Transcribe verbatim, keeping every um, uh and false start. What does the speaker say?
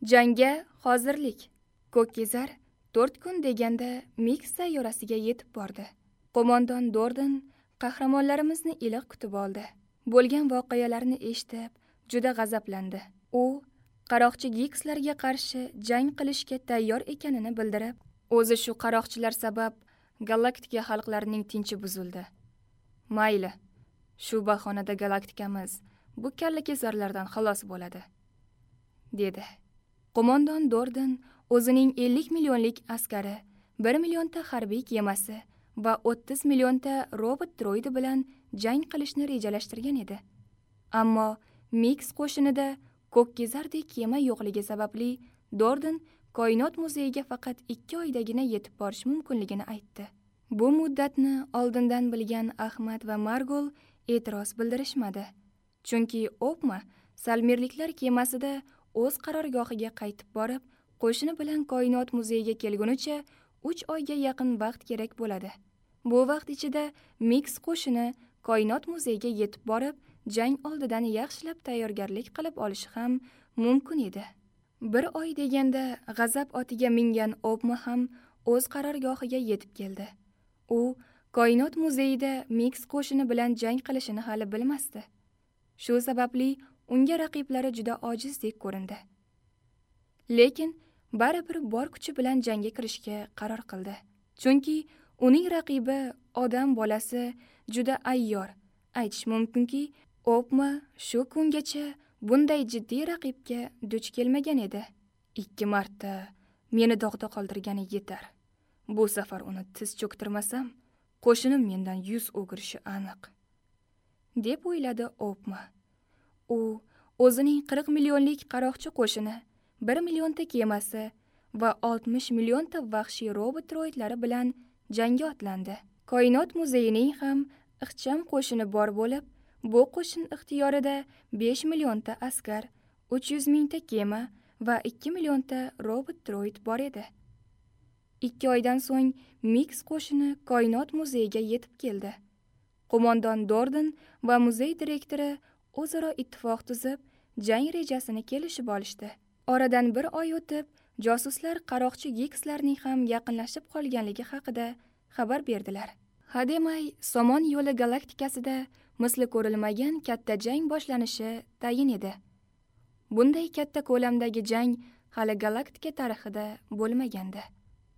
Jangga hozirlik. Ko'kkizar to'rt kun deganda Miks sayyorasiga yetib bordi. Qo'mondon Dorden qahramonlarimizni iliq kutib oldi. Bo'lgan voqealarni eshitib, juda g'azablandi. U qaroqchi Gikslarga qarshi jang qilishga tayyor ekanini bildirib, o'zi shu qaroqchilar sabab galaktika xalqlarining tinchi buzildi. Mayli, shu bahonada galaktikamiz bu kallakesarlardan xalos bo'ladi, dedi. Qo'mondon Dorden o'zining ellik millionlik askari, bir millionta harbiy kemasi va o'ttiz millionta robot droidi bilan jang qilishni rejalashtirgan edi. Ammo Miks qo'shinida Ko'kkizardek kema yo'qligi sababli Dorden koinot muzeyiga faqat ikki oydagina yetib borish mumkinligini aytdi. Bu muddatni oldindan bilgan Ahmad va Margol e'tiroz bildirishmadi. Chunki Opma salmirliklar kemasida o'z qarorgohiga qaytib borib, qo'shini bilan koinot muzeyiga kelgunicha uch oyga yaqin vaqt kerak bo'ladi. Bu vaqt ichida Miks qo'shini koinot muzeyiga yetib borib, jang oldidan yaxshilab tayyorgarlik qilib olishi ham mumkin edi. Bir oy deganda g'azab otiga mingan Opma ham o'z qarorgohiga yetib keldi. U koinot muzeyida Miks qo'shini bilan jang qilishini hali bilmasdi. Shu sababli unga raqiblari juda ojizdek ko'rindi. Lekin baribir bor kuchi bilan jangga kirishga qaror qildi. Chunki uning raqibi odam bolasi juda ayyor. Aytish mumkinki, Opma shu kungacha bunday jiddiy raqibga duch kelmagan edi. Ikki marta meni dog'da qoldirgani yetar. Bu safar uni tiz cho'ktirmasam, qo'shinim mendan yuz o'girishi aniq, deb o'yladi Opma. U o'zining qirq millionlik qaroqchi qo'shini, bir millionta kemasi va oltmish millionta vahshiy robot droidlari bilan jangga otlandi. Koinot muzeyining ham ixcham qo'shini bor bo'lib, bu qo'shin ixtiyorida besh millionta askar, uch yuz mingta kema va ikki millionta robot droid bor edi. Ikki oydan so'ng Miks qo'shini koinot muzeyiga yetib keldi. Qo'mondon Dorden va muzey direktori o'zaro ittifoq tuzib, jang rejasini kelishib olishdi. Oradan bir oy o'tib, josuslar qaroqchi Gikslarning ham yaqinlashib qolganligi haqida xabar berdilar. Hademay Somon yo'li galaktikasida misli ko'rilmagan katta jang boshlanishi tayin edi. Bunday katta ko'lamdagi jang hali galaktika tarixida bo'lmagandi.